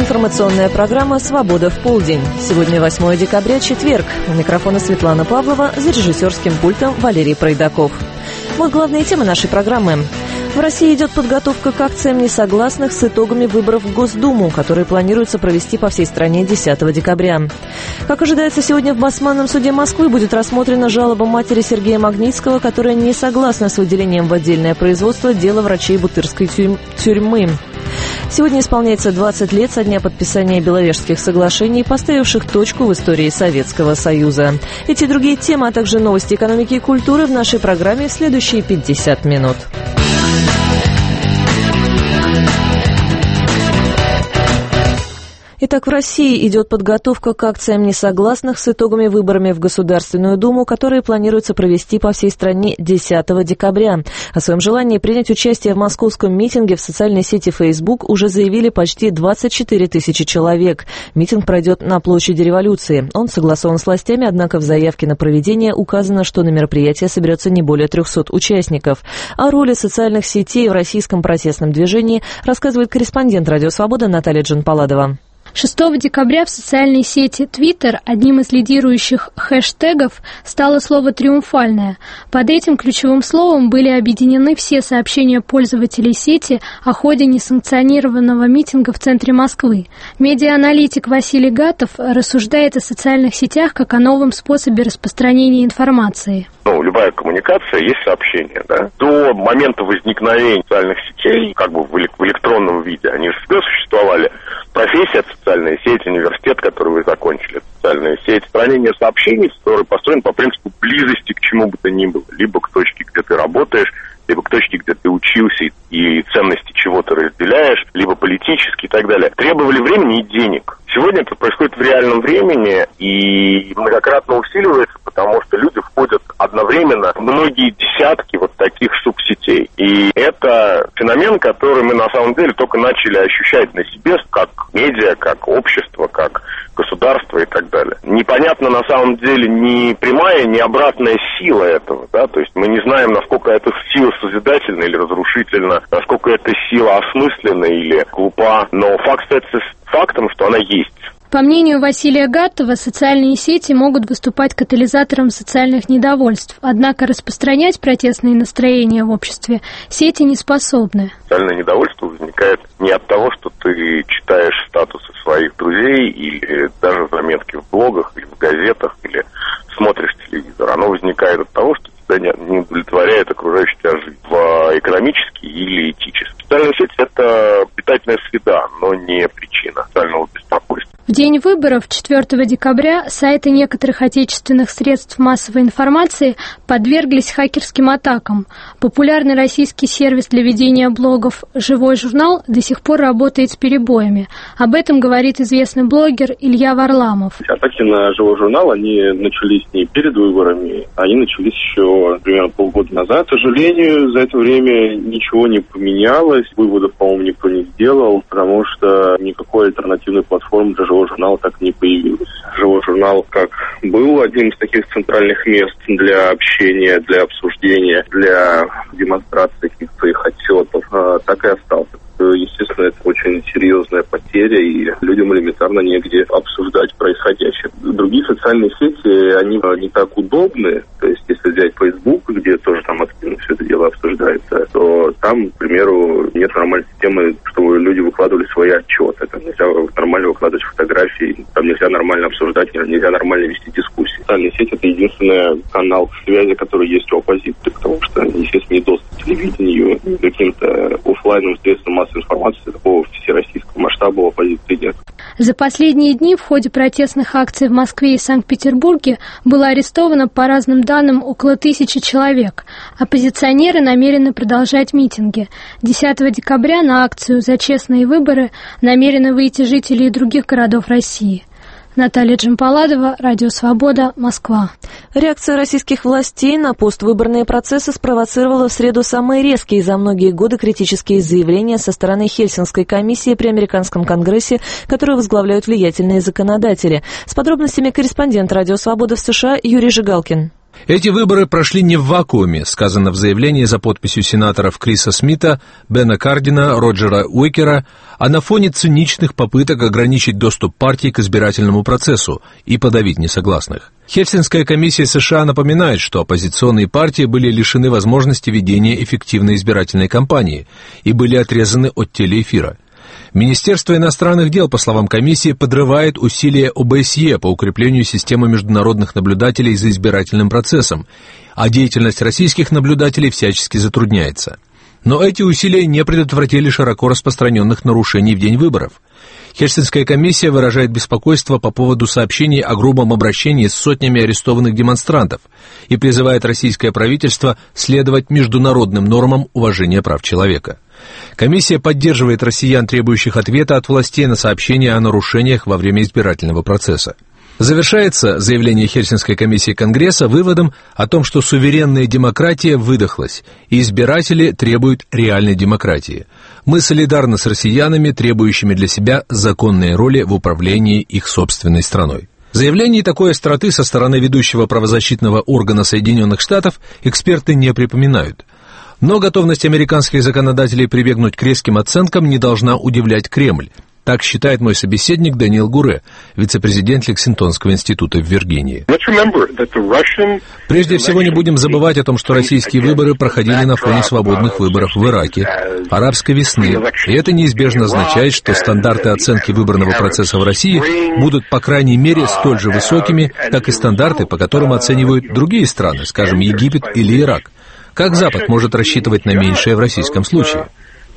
Информационная программа «Свобода в полдень». Сегодня 8 декабря, четверг. У микрофона Светлана Павлова, за режиссерским пультом Валерий Пройдаков. Вот главные темы нашей программы. В России идет подготовка к акциям несогласных с итогами выборов в Госдуму, которые планируется провести по всей стране 10 декабря. Как ожидается, сегодня в Басманном суде Москвы будет рассмотрена жалоба матери Сергея Магнитского, которая не согласна с выделением в отдельное производство дела врачей Бутырской тюрьмы. Сегодня исполняется 20 лет со дня подписания Беловежских соглашений, поставивших точку в истории Советского Союза. Эти и другие темы, а также новости экономики и культуры в нашей программе в следующие 50 минут. Итак, в России идет подготовка к акциям несогласных с итогами выборами в Государственную Думу, которые планируется провести по всей стране 10 декабря. О своем желании принять участие в московском митинге в социальной сети Facebook уже заявили почти 24 тысячи человек. Митинг пройдет на площади Революции. Он согласован с властями, однако в заявке на проведение указано, что на мероприятие соберется не более 300 участников. О роли социальных сетей в российском протестном движении рассказывает корреспондент «Радио Свобода» Наталья Джанпаладова. 6 декабря в социальной сети Twitter одним из лидирующих хэштегов стало слово «триумфальное». Под этим ключевым словом были объединены все сообщения пользователей сети о ходе несанкционированного митинга в центре Москвы. Медиааналитик Василий Гатов рассуждает о социальных сетях как о новом способе распространения информации. Любая коммуникация есть сообщение, да? До момента возникновения социальных сетей, как бы в электронном виде, они же всегда существовали. Профессия — это социальная сеть, университет, который вы закончили, это социальная сеть. Хранение сообщений, который построен по принципу близости к чему бы то ни было. Либо к точке, где ты работаешь, либо к точке, где ты учился и ценности чего-то разделяешь, либо политически и так далее. Требовали времени и денег. Сегодня это происходит в реальном времени и многократно усиливается, потому что люди входят одновременно в многие десятки вот таких субсетей. И это феномен, который мы на самом деле только начали ощущать на себе, как медиа, как общество, как государство и так далее. Непонятно на самом деле ни прямая, ни обратная сила этого, да, то есть мы не знаем, насколько эта сила созидательна или разрушительна, насколько эта сила осмысленна или глупа, но факт остается фактом, что она есть. По мнению Василия Гатова, социальные сети могут выступать катализатором социальных недовольств, однако распространять протестные настроения в обществе сети не способны. Социальное недовольство возникает не от того, что ты читаешь статусы своих друзей или даже заметки в блогах или в газетах, или смотришь телевизор. Оно возникает от того, что тебя не удовлетворяет окружающая тебя жизнь экономически или этически. Социальная сеть – это питательная среда, но не причина социального беспокойства. В день выборов, 4 декабря, сайты некоторых отечественных средств массовой информации подверглись хакерским атакам. Популярный российский сервис для ведения блогов «Живой журнал» до сих пор работает с перебоями. Об этом говорит известный блогер Илья Варламов. Атаки на «Живой журнал», они начались не перед выборами, они начались еще примерно полгода назад. К сожалению, за это время ничего не поменялось, выводов, по-моему, никто не сделал, потому что никакой альтернативной платформы для «Живой журнал» так не появилось. «Живой журнал» как был одним из таких центральных мест для общения, для обсуждения, для демонстрации каких-то своих отчетов, так и остался. Естественно, это очень серьезная потеря, и людям элементарно негде обсуждать происходящее. Другие социальные сети, они не так удобны. То есть, если взять Facebook, где тоже там активно все это дело обсуждается, то там, к примеру, нет нормальной системы, чтобы люди выкладывали свои отчеты. Там нельзя нормально выкладывать фотографии, там нельзя нормально обсуждать, нельзя нормально вести дискуссии. Социальные сети — это единственный канал связи, который есть у оппозиции, потому что, естественно, не доступ к телевидению, каким-то офлайновым средствам массовой информации такого всероссийского масштаба у оппозиции нет. За последние дни в ходе протестных акций в Москве и Санкт-Петербурге было арестовано, по разным данным, около 1000 человек. Оппозиционеры намерены продолжать митинги. 10 декабря на акцию «За честные выборы» намерены выйти жители и других городов России. Наталья Джанпаладова, Радио Свобода, Москва. Реакция российских властей на поствыборные процессы спровоцировала в среду самые резкие за многие годы критические заявления со стороны Хельсинкской комиссии при Американском конгрессе, которую возглавляют влиятельные законодатели. С подробностями корреспондент Радио Свобода в США Юрий Жигалкин. Эти выборы прошли не в вакууме, сказано в заявлении за подписью сенаторов Криса Смита, Бена Кардина, Роджера Уикера, а на фоне циничных попыток ограничить доступ партий к избирательному процессу и подавить несогласных. Хельсинская комиссия США напоминает, что оппозиционные партии были лишены возможности ведения эффективной избирательной кампании и были отрезаны от телеэфира. Министерство иностранных дел, по словам комиссии, подрывает усилия ОБСЕ по укреплению системы международных наблюдателей за избирательным процессом, а деятельность российских наблюдателей всячески затрудняется. Но эти усилия не предотвратили широко распространенных нарушений в день выборов. Хельсинская комиссия выражает беспокойство по поводу сообщений о грубом обращении с сотнями арестованных демонстрантов и призывает российское правительство следовать международным нормам уважения прав человека. Комиссия поддерживает россиян, требующих ответа от властей на сообщения о нарушениях во время избирательного процесса. Завершается заявление Хельсинской комиссии Конгресса выводом о том, что суверенная демократия выдохлась, и избиратели требуют реальной демократии. Мы солидарны с россиянами, требующими для себя законные роли в управлении их собственной страной. Заявлений такой остроты со стороны ведущего правозащитного органа Соединенных Штатов эксперты не припоминают. Но готовность американских законодателей прибегнуть к резким оценкам не должна удивлять Кремль. Так считает мой собеседник Даниэл Гуре, вице-президент Лексингтонского института в Виргинии. Прежде всего, не будем забывать о том, что российские выборы проходили на фоне свободных выборов в Ираке, арабской весны, и это неизбежно означает, что стандарты оценки выборного процесса в России будут, по крайней мере, столь же высокими, как и стандарты, по которым оценивают другие страны, скажем, Египет или Ирак. Как Запад может рассчитывать на меньшее в российском случае?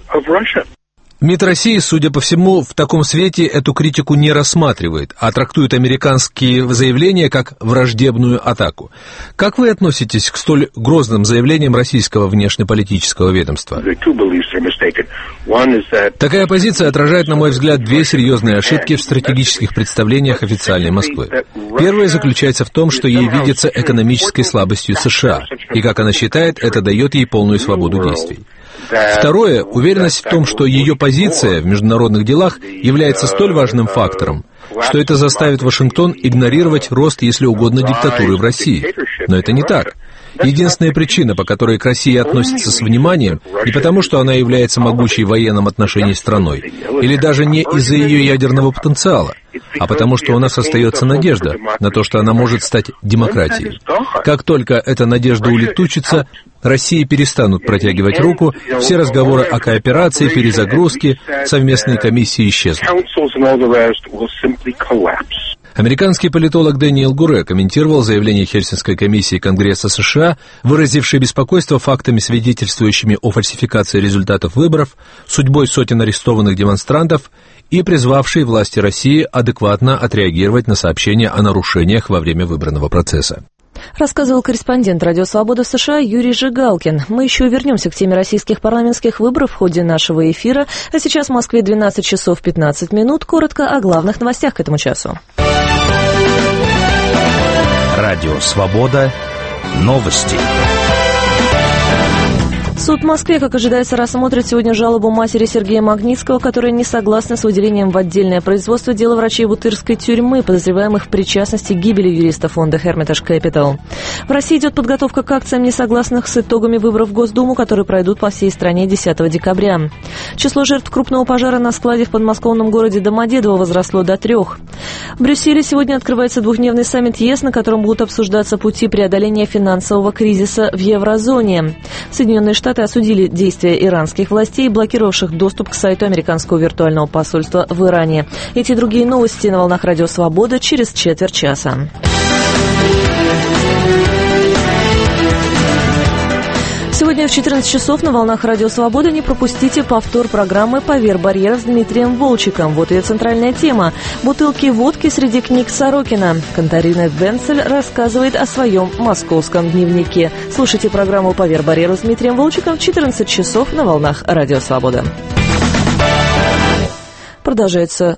МИД России, судя по всему, в таком свете эту критику не рассматривает, а трактует американские заявления как враждебную атаку. Как вы относитесь к столь грозным заявлениям российского внешнеполитического ведомства? Такая позиция отражает, на мой взгляд, две серьезные ошибки в стратегических представлениях официальной Москвы. Первая заключается в том, что ей видится экономической слабостью США, и, как она считает, это дает ей полную свободу действий. Второе – уверенность в том, что ее позиция в международных делах является столь важным фактором, что это заставит Вашингтон игнорировать рост, если угодно, диктатуры в России. Но это не так. Единственная причина, по которой к России относятся с вниманием, не потому, что она является могучей в военном отношении страной, или даже не из-за ее ядерного потенциала, а потому что у нас остается надежда на то, что она может стать демократией. Как только эта надежда улетучится, России перестанут протягивать руку, все разговоры о кооперации, перезагрузке, совместные комиссии исчезнут. Американский политолог Даниэл Гуре комментировал заявление Хельсинской комиссии Конгресса США, выразившей беспокойство фактами, свидетельствующими о фальсификации результатов выборов, судьбой сотен арестованных демонстрантов и призвавшей власти России адекватно отреагировать на сообщения о нарушениях во время выборного процесса. Рассказывал корреспондент «Радио Свобода» в США Юрий Жигалкин. Мы еще вернемся к теме российских парламентских выборов в ходе нашего эфира. А сейчас в Москве 12 часов 15 минут. Коротко о главных новостях к этому часу. Радио Свобода. Новости. Суд в Москве, как ожидается, рассмотрит сегодня жалобу матери Сергея Магнитского, которая не согласна с выделением в отдельное производство дела врачей Бутырской тюрьмы, подозреваемых в причастности к гибели юриста фонда Hermitage Capital. В России идет подготовка к акциям несогласных с итогами выборов в Госдуму, которые пройдут по всей стране 10 декабря. Число жертв крупного пожара на складе в подмосковном городе Домодедово возросло до 3. В Брюсселе сегодня открывается двухдневный саммит ЕС, на котором будут обсуждаться пути преодоления финансового кризиса в еврозоне. Соединенные Штаты осудили действия иранских властей, блокировавших доступ к сайту американского виртуального посольства в Иране. Эти и другие новости на волнах Радио Свобода через четверть часа. Сегодня в 14 часов на волнах Радио Свобода не пропустите повтор программы «Поверь барьер» с Дмитрием Волчиком. Вот ее центральная тема – бутылки водки среди книг Сорокина. Катарина Венцель рассказывает о своем московском дневнике. Слушайте программу «Поверь барьеру» с Дмитрием Волчиком в 14 часов на волнах Радио Свобода. Продолжается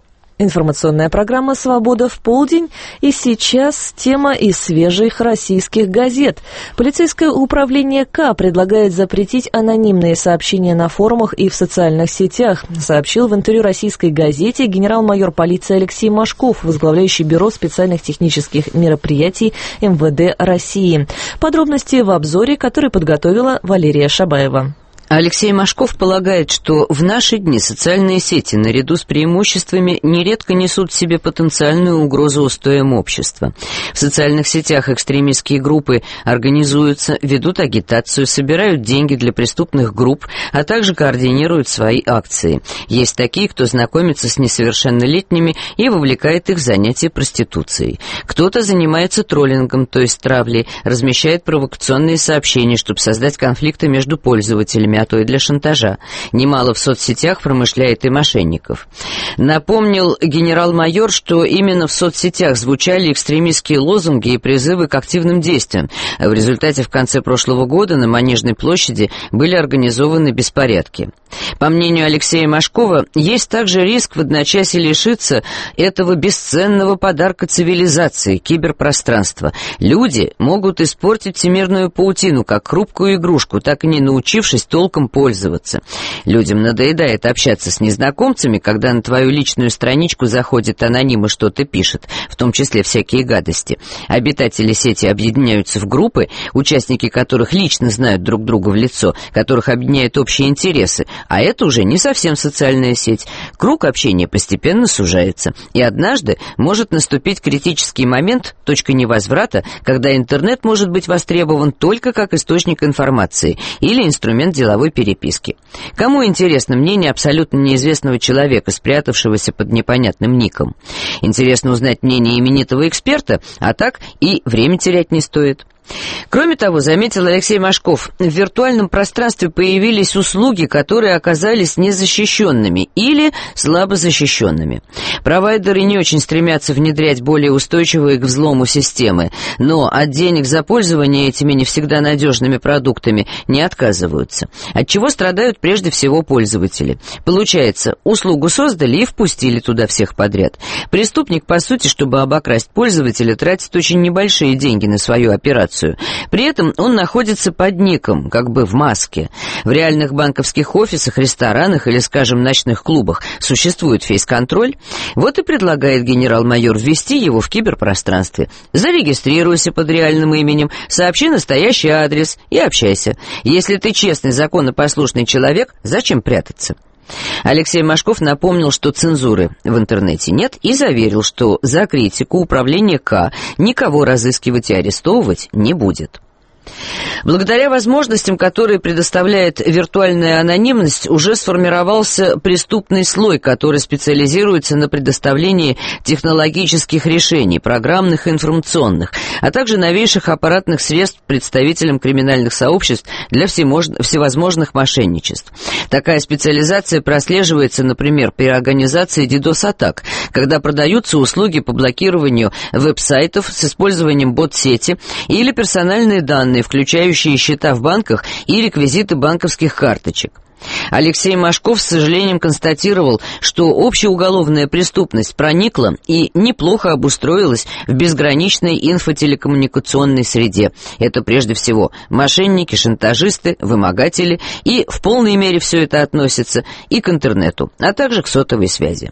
Информационная программа «Свобода в полдень». И сейчас тема из свежих российских газет. Полицейское управление К предлагает запретить анонимные сообщения на форумах и в социальных сетях, сообщил в интервью российской газете генерал-майор полиции Алексей Машков, возглавляющий Бюро специальных технических мероприятий МВД России. Подробности в обзоре, который подготовила Валерия Шабаева. Алексей Машков полагает, что в наши дни социальные сети, наряду с преимуществами, нередко несут в себе потенциальную угрозу устоям общества. В социальных сетях экстремистские группы организуются, ведут агитацию, собирают деньги для преступных групп, а также координируют свои акции. Есть такие, кто знакомится с несовершеннолетними и вовлекает их в занятия проституцией. Кто-то занимается троллингом, то есть травлей, размещает провокационные сообщения, чтобы создать конфликты между пользователями, а то и для шантажа. Немало в соцсетях промышляет и мошенников. Напомнил генерал-майор, что именно в соцсетях звучали экстремистские лозунги и призывы к активным действиям. В результате в конце прошлого года на Манежной площади были организованы беспорядки. По мнению Алексея Машкова, есть также риск в одночасье лишиться этого бесценного подарка цивилизации, киберпространства. Люди могут испортить всемирную паутину как хрупкую игрушку, так и не научившись толком пользоваться. Людям надоедает общаться с незнакомцами, когда на твою личную страничку заходит аноним и что-то пишет, в том числе всякие гадости. Обитатели сети объединяются в группы, участники которых лично знают друг друга в лицо, которых объединяют общие интересы, а это уже не совсем социальная сеть. Круг общения постепенно сужается, и однажды может наступить критический момент, точка невозврата, когда интернет может быть востребован только как источник информации или инструмент деловой переписки. Кому интересно мнение абсолютно неизвестного человека, спрятавшегося под непонятным ником? Интересно узнать мнение именитого эксперта, а так и время терять не стоит. Кроме того, заметил Алексей Машков, в виртуальном пространстве появились услуги, которые оказались незащищенными или слабо защищенными. Провайдеры не очень стремятся внедрять более устойчивые к взлому системы, но от денег за пользование этими не всегда надежными продуктами не отказываются, от чего страдают прежде всего пользователи. Получается, услугу создали и впустили туда всех подряд. Преступник, по сути, чтобы обокрасть пользователя, тратит очень небольшие деньги на свою операцию. При этом он находится под ником, как бы в маске. В реальных банковских офисах, ресторанах или, скажем, ночных клубах существует фейс-контроль. Вот и предлагает генерал-майор ввести его в киберпространстве. Зарегистрируйся под реальным именем, сообщи настоящий адрес и общайся. Если ты честный, законопослушный человек, зачем прятаться? Алексей Машков напомнил, что цензуры в интернете нет, и заверил, что за критику управление К никого разыскивать и арестовывать не будет. Благодаря возможностям, которые предоставляет виртуальная анонимность, уже сформировался преступный слой, который специализируется на предоставлении технологических решений, программных и информационных, а также новейших аппаратных средств представителям криминальных сообществ для всевозможных мошенничеств. Такая специализация прослеживается, например, при организации DDoS-атак, когда продаются услуги по блокированию веб-сайтов с использованием бот-сети или персональные данные, включающие счета в банках и реквизиты банковских карточек. Алексей Машков с сожалением констатировал, что общеуголовная преступность проникла и неплохо обустроилась в безграничной инфотелекоммуникационной среде. Это прежде всего мошенники, шантажисты, вымогатели, и в полной мере все это относится и к интернету, а также к сотовой связи.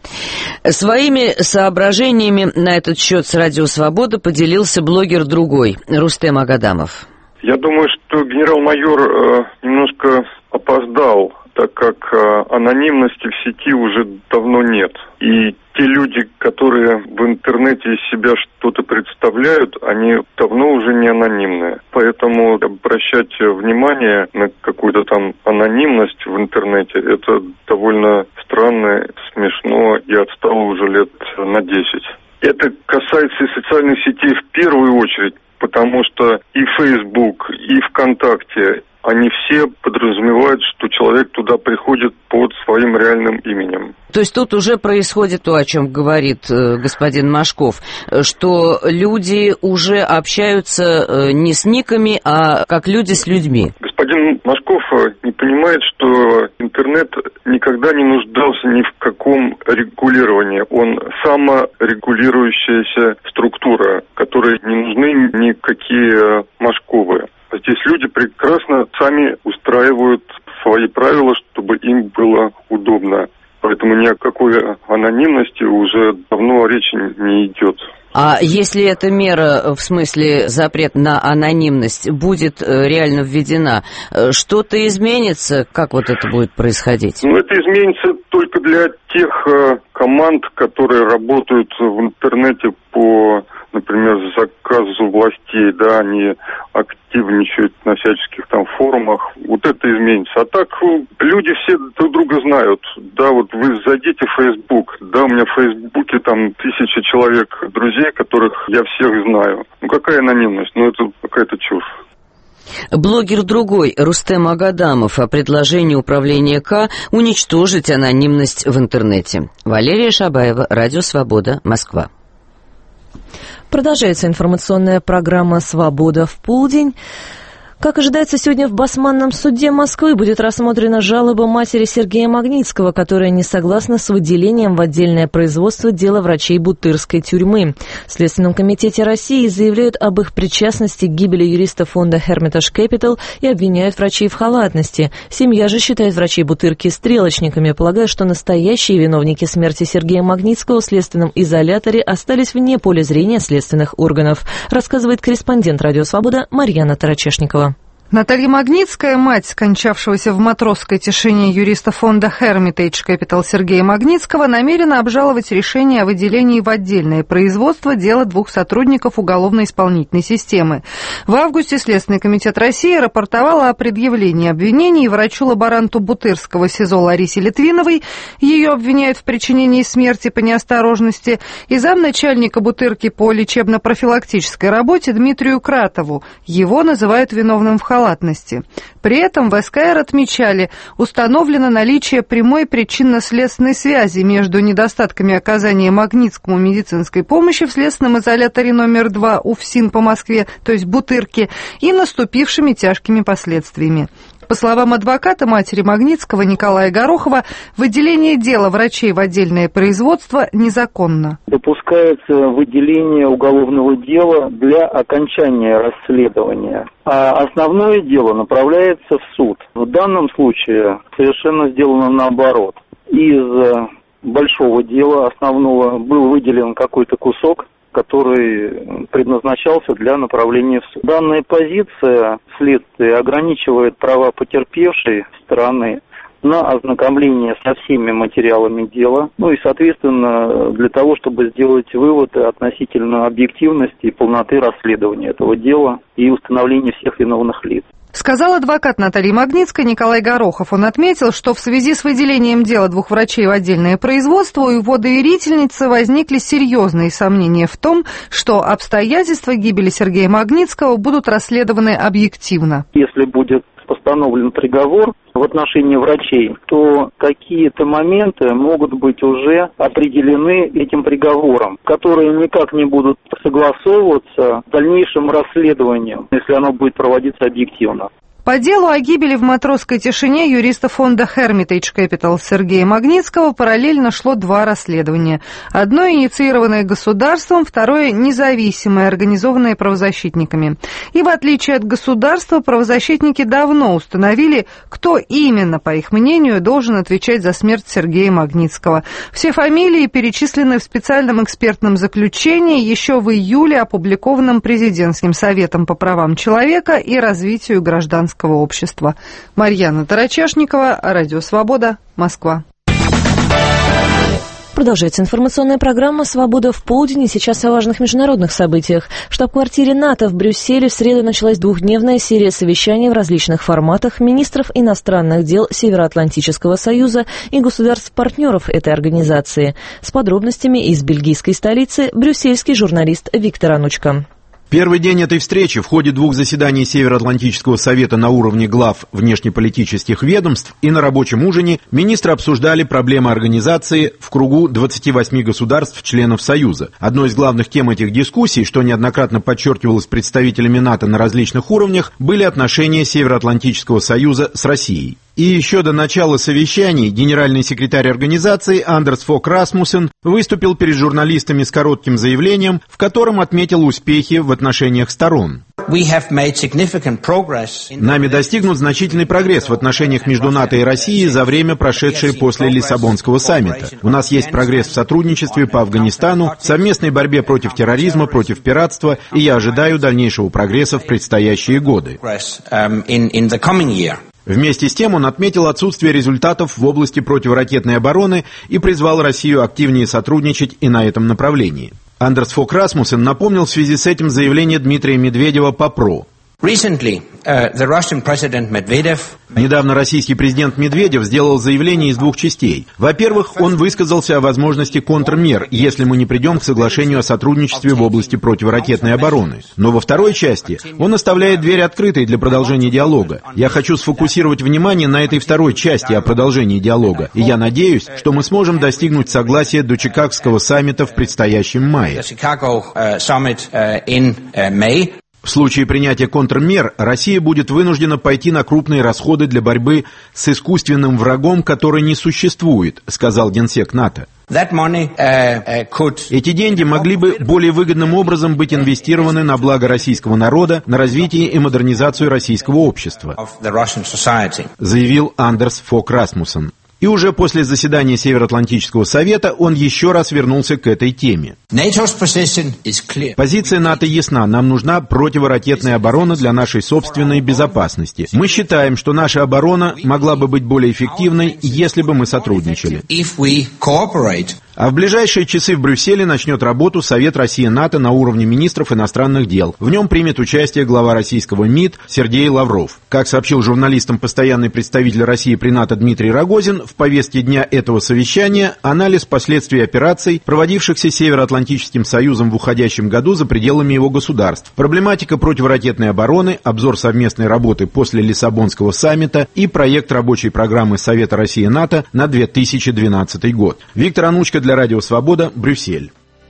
Своими соображениями на этот счет с «Радио Свобода» поделился блогер другой, Рустем Агадамов. Я думаю, что генерал-майор немножко опоздал, так как анонимности в сети уже давно нет. И те люди, которые в интернете из себя что-то представляют, они давно уже не анонимные. Поэтому обращать внимание на какую-то там анонимность в интернете, это довольно странно, смешно и отстало уже лет на 10. Это касается и социальных сетей в первую очередь, потому что и Facebook, и ВКонтакте, они все подразумевают, что человек туда приходит под своим реальным именем. То есть тут уже происходит то, о чем говорит господин Машков, что люди уже общаются не с никами, а как люди с людьми. Господин Машков не понимает, что интернет никогда не нуждался ни в каком регулировании. Он саморегулирующаяся структура, которой не нужны никакие машковые. Здесь люди прекрасно сами устраивают свои правила, чтобы им было удобно. Поэтому ни о какой анонимности уже давно речи не идет. А если эта мера, в смысле запрет на анонимность, будет реально введена, что-то изменится? Как вот это будет происходить? Это изменится только для тех команд, которые работают в интернете по, например, заказу властей, да, они активничают на всяческих там форумах. Вот это изменится. А так люди все друг друга знают. Да, вот вы зайдите в Facebook, да, у меня в Фейсбуке там 1000 человек друзей, которых я всех знаю. Какая анонимность? Это какая-то чушь. Блогер другой, Рустем Агадамов, о предложении управления К уничтожить анонимность в интернете. Валерия Шабаева, Радио Свобода, Москва. Продолжается информационная программа «Свобода в полдень». Как ожидается, сегодня в Басманном суде Москвы будет рассмотрена жалоба матери Сергея Магнитского, которая не согласна с выделением в отдельное производство дела врачей Бутырской тюрьмы. В Следственном комитете России заявляют об их причастности к гибели юриста фонда Hermitage Capital и обвиняют врачей в халатности. Семья же считает врачей Бутырки стрелочниками, полагая, что настоящие виновники смерти Сергея Магнитского в следственном изоляторе остались вне поля зрения следственных органов, рассказывает корреспондент «Радио Свобода» Марьяна Тарачешникова. Наталья Магнитская, мать скончавшегося в матросской тишине юриста фонда Hermitage Capital Сергея Магнитского, намерена обжаловать решение о выделении в отдельное производство дела 2 сотрудников уголовно-исполнительной системы. В августе Следственный комитет России рапортовал о предъявлении обвинений врачу-лаборанту Бутырского СИЗО Ларисе Литвиновой. Ее обвиняют в причинении смерти по неосторожности, и замначальника Бутырки по лечебно-профилактической работе Дмитрию Кратову. Его называют виновным в халатности. При этом в СКР отмечали, установлено наличие прямой причинно-следственной связи между недостатками оказания Магнитскому медицинской помощи в следственном изоляторе номер 2 УФСИН по Москве, то есть Бутырки, и наступившими тяжкими последствиями. По словам адвоката матери Магнитского Николая Горохова, выделение дела врачей в отдельное производство незаконно. Допускается выделение уголовного дела для окончания расследования, а основное дело направляется в суд. В данном случае совершенно сделано наоборот. Из большого дела основного был выделен какой-то кусок, который предназначался для направления в суд. Данная позиция следствия ограничивает права потерпевшей стороны на ознакомление со всеми материалами дела, и, соответственно, для того, чтобы сделать выводы относительно объективности и полноты расследования этого дела и установления всех виновных лиц. Сказал адвокат Натальи Магнитской Николай Горохов. Он отметил, что в связи с выделением дела 2 врачей в отдельное производство у его доверительницы возникли серьезные сомнения в том, что обстоятельства гибели Сергея Магнитского будут расследованы объективно. Если будет постановлен приговор в отношении врачей, то какие-то моменты могут быть уже определены этим приговором, которые никак не будут согласовываться с дальнейшим расследованием, если оно будет проводиться объективно. По делу о гибели в матросской тишине юриста фонда Hermitage Capital Сергея Магнитского параллельно шло 2 расследования. Одно инициированное государством, второе независимое, организованное правозащитниками. И в отличие от государства, правозащитники давно установили, кто именно, по их мнению, должен отвечать за смерть Сергея Магнитского. Все фамилии перечислены в специальном экспертном заключении, еще в июле опубликованном Президентским советом по правам человека и развитию гражданского общества. Марьяна Тарачешникова, Радио Свобода, Москва. Продолжается информационная программа «Свобода в полдень», и сейчас о важных международных событиях. В штаб-квартире НАТО в Брюсселе в среду началась 2-дневная серия совещаний в различных форматах министров иностранных дел Североатлантического союза и государств-партнеров этой организации. С подробностями из бельгийской столицы брюссельский журналист Виктор Анучко. Первый день этой встречи в ходе 2 заседаний Североатлантического совета на уровне глав внешнеполитических ведомств и на рабочем ужине министры обсуждали проблемы организации в кругу 28 государств-членов Союза. Одной из главных тем этих дискуссий, что неоднократно подчеркивалось представителями НАТО на различных уровнях, были отношения Североатлантического союза с Россией. И еще до начала совещаний генеральный секретарь организации Андерс Фог Расмуссен выступил перед журналистами с коротким заявлением, в котором отметил успехи в отношениях сторон. Нами достигнут значительный прогресс в отношениях между НАТО и Россией за время, прошедшее после Лиссабонского саммита. У нас есть прогресс в сотрудничестве по Афганистану, в совместной борьбе против терроризма, против пиратства, и я ожидаю дальнейшего прогресса в предстоящие годы. Вместе с тем он отметил отсутствие результатов в области противоракетной обороны и призвал Россию активнее сотрудничать и на этом направлении. Андерс Фог Расмуссен напомнил в связи с этим заявление Дмитрия Медведева по ПРО. Недавно российский президент Медведев сделал заявление из двух частей. Во-первых, он высказался о возможности контрмер, если мы не придем к соглашению о сотрудничестве в области противоракетной обороны. Но во второй части он оставляет дверь открытой для продолжения диалога. Я хочу сфокусировать внимание на этой второй части о продолжении диалога, и я надеюсь, что мы сможем достигнуть согласия до Чикагского саммита в предстоящем мае. В случае принятия контрмер Россия будет вынуждена пойти на крупные расходы для борьбы с искусственным врагом, который не существует, сказал генсек НАТО. Эти деньги могли бы более выгодным образом быть инвестированы на благо российского народа, на развитие и модернизацию российского общества, заявил Андерс Фог Расмуссен. И уже после заседания Североатлантического совета он еще раз вернулся к этой теме. Позиция НАТО ясна. Нам нужна противоракетная оборона для нашей собственной безопасности. Мы считаем, что наша оборона могла бы быть более эффективной, если бы мы сотрудничали. А в ближайшие часы в Брюсселе начнет работу Совет России-НАТО на уровне министров иностранных дел. В нем примет участие глава российского МИД Сергей Лавров. Как сообщил журналистам постоянный представитель России при НАТО Дмитрий Рогозин, в повестке дня этого совещания анализ последствий операций, проводившихся Североатлантическим Союзом в уходящем году за пределами его государств, проблематика противоракетной обороны, обзор совместной работы после Лиссабонского саммита и проект рабочей программы Совета России-НАТО на 2012 год. Виктор Анучко для Радио Свобода, Брюссель.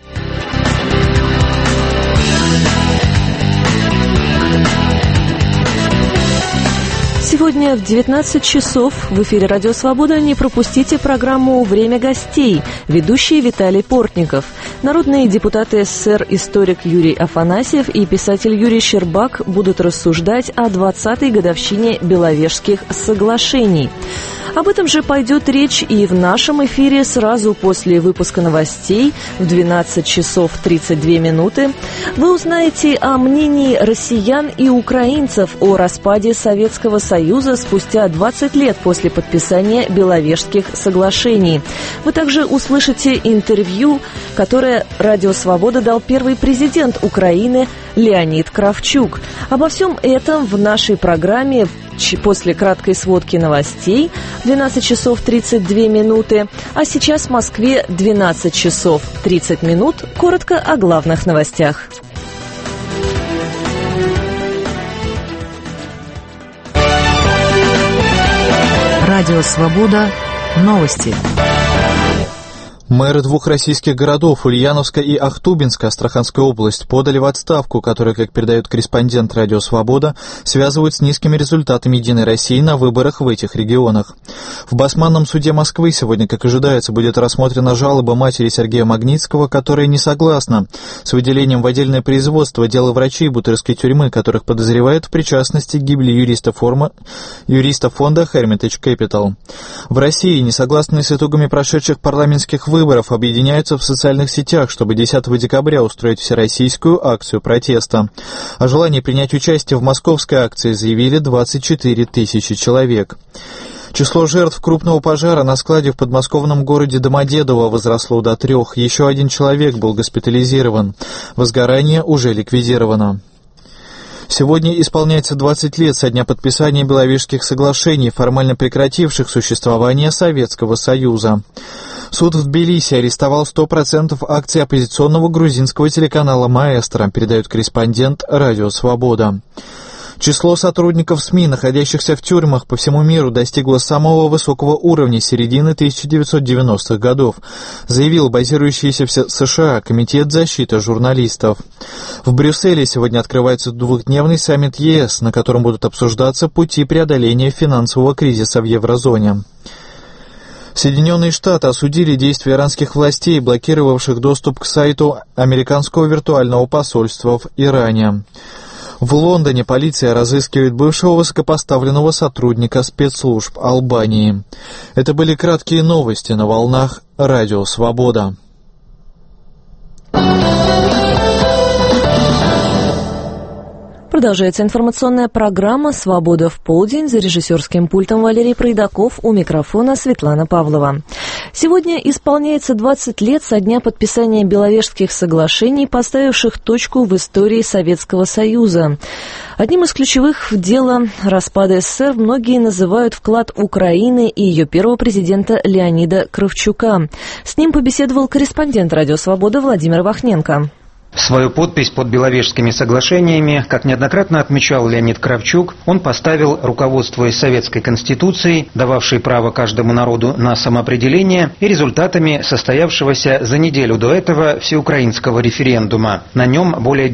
Сегодня в 19 часов в эфире «Радио Свобода» не пропустите программу «Время гостей». Ведущий Виталий Портников. Народные депутаты СССР, историк Юрий Афанасьев и писатель Юрий Щербак будут рассуждать о 20-й годовщине Беловежских соглашений. Об этом же пойдет речь и в нашем эфире сразу после выпуска новостей в 12 часов 32 минуты. Вы узнаете о мнении россиян и украинцев о распаде Советского Союза спустя 20 лет после подписания Беловежских соглашений. Вы также услышите интервью, которое «Радио Свобода» дал первый президент Украины Леонид Кравчук. Обо всем этом в нашей программе после краткой сводки новостей 12 часов 32 минуты, а сейчас в Москве 12 часов 30 минут. Коротко о главных новостях. Радио Свобода. Новости. Мэры двух российских городов, Ульяновска и Ахтубинска, Астраханская область, подали в отставку, которую, как передает корреспондент «Радио Свобода», связывают с низкими результатами «Единой России» на выборах в этих регионах. В Басманном суде Москвы сегодня, как ожидается, будет рассмотрена жалоба матери Сергея Магнитского, которая не согласна с выделением в отдельное производство дела врачей Бутырской тюрьмы, которых подозревают в причастности к гибели юриста фонда Hermitage Capital. В России, несогласные с итогами прошедших парламентских выборов, объединяются в социальных сетях, чтобы 10 декабря устроить всероссийскую акцию протеста. О желании принять участие в московской акции заявили 24 тысячи человек. Число жертв крупного пожара на складе в подмосковном городе Домодедово возросло до 3. Еще один человек был госпитализирован. Возгорание уже ликвидировано. Сегодня исполняется 20 лет со дня подписания Беловежских соглашений, формально прекративших существование Советского Союза. Суд в Тбилиси арестовал 100% акций оппозиционного грузинского телеканала «Маэстро», передает корреспондент «Радио Свобода». Число сотрудников СМИ, находящихся в тюрьмах по всему миру, достигло самого высокого уровня середины 1990-х годов, заявил базирующийся в США Комитет защиты журналистов. В Брюсселе сегодня открывается двухдневный саммит ЕС, на котором будут обсуждаться пути преодоления финансового кризиса в еврозоне. Соединенные Штаты осудили действия иранских властей, блокировавших доступ к сайту американского виртуального посольства в Иране. В Лондоне полиция разыскивает бывшего высокопоставленного сотрудника спецслужб Албании. Это были краткие новости на волнах Радио Свобода. Продолжается информационная программа «Свобода в полдень». За режиссерским пультом Валерий Пройдаков, у микрофона Светлана Павлова. Сегодня исполняется 20 лет со дня подписания Беловежских соглашений, поставивших точку в истории Советского Союза. Одним из ключевых в дело распада СССР многие называют вклад Украины и ее первого президента Леонида Кравчука. С ним побеседовал корреспондент «Радио Свобода» Владимир Вахненко. Свою подпись под Беловежскими соглашениями, как неоднократно отмечал Леонид Кравчук, он поставил, руководствуясь Советской Конституцией, дававшей право каждому народу на самоопределение, и результатами состоявшегося за неделю до этого всеукраинского референдума. На нем более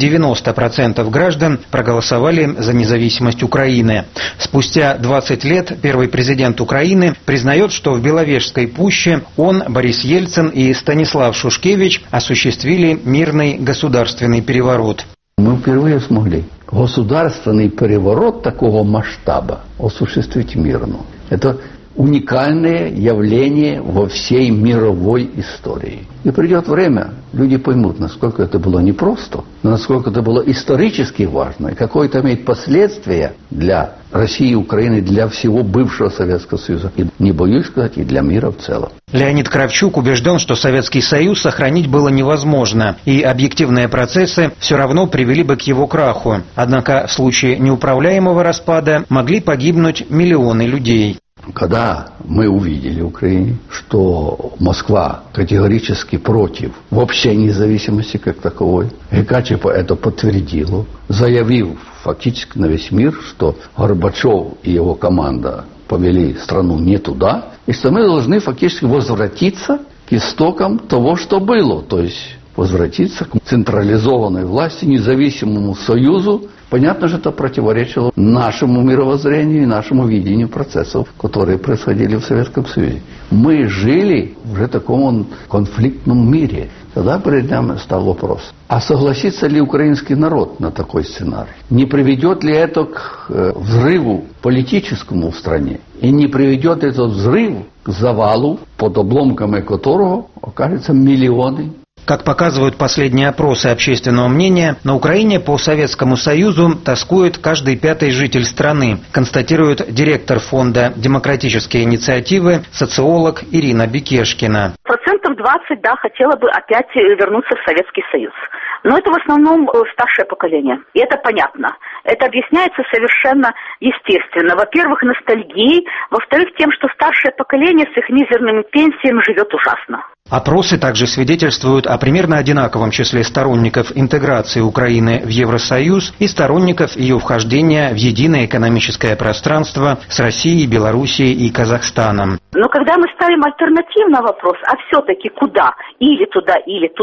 90% граждан проголосовали за независимость Украины. Спустя 20 лет первый президент Украины признает, что в Беловежской пуще он, Борис Ельцин и Станислав Шушкевич осуществили мирный государственный переворот. Мы впервые смогли государственный переворот такого масштаба осуществить мирно. Это уникальное явление во всей мировой истории. И придет время, люди поймут, насколько это было непросто, но насколько это было исторически важно, и какое это имеет последствия для России, Украины, для всего бывшего Советского Союза. И не боюсь сказать, и для мира в целом. Леонид Кравчук убежден, что Советский Союз сохранить было невозможно, и объективные процессы все равно привели бы к его краху. Однако в случае неуправляемого распада могли погибнуть миллионы людей. Когда мы увидели в Украине, что Москва категорически против вообще независимости как таковой, ГКЧП это подтвердило, заявив фактически на весь мир, что Горбачев и его команда повели страну не туда, и что мы должны фактически возвратиться к истокам того, что было, то есть возвратиться к централизованной власти, независимому союзу. Понятно же, это противоречило нашему мировоззрению и нашему видению процессов, которые происходили в Советском Союзе. Мы жили в уже таком конфликтном мире. Тогда перед нами стал вопрос, а согласится ли украинский народ на такой сценарий? Не приведет ли это к взрыву политическому в стране? И не приведет этот взрыв к завалу, под обломками которого окажутся миллионы? Как показывают последние опросы общественного мнения, на Украине по Советскому Союзу тоскует каждый пятый житель страны, констатирует директор фонда «Демократические инициативы» социолог Ирина Бекешкина. 20%, да, хотела бы опять вернуться в Советский Союз. Но это в основном старшее поколение. И это понятно. Это объясняется совершенно естественно. Во-первых, ностальгией. Во-вторых, тем, что старшее поколение с их мизерными пенсиями живет ужасно. Опросы также свидетельствуют о примерно одинаковом числе сторонников интеграции Украины в Евросоюз и сторонников ее вхождения в единое экономическое пространство с Россией, Белоруссией и Казахстаном. Но когда мы ставим альтернативный вопрос, а все-таки куда? Или туда,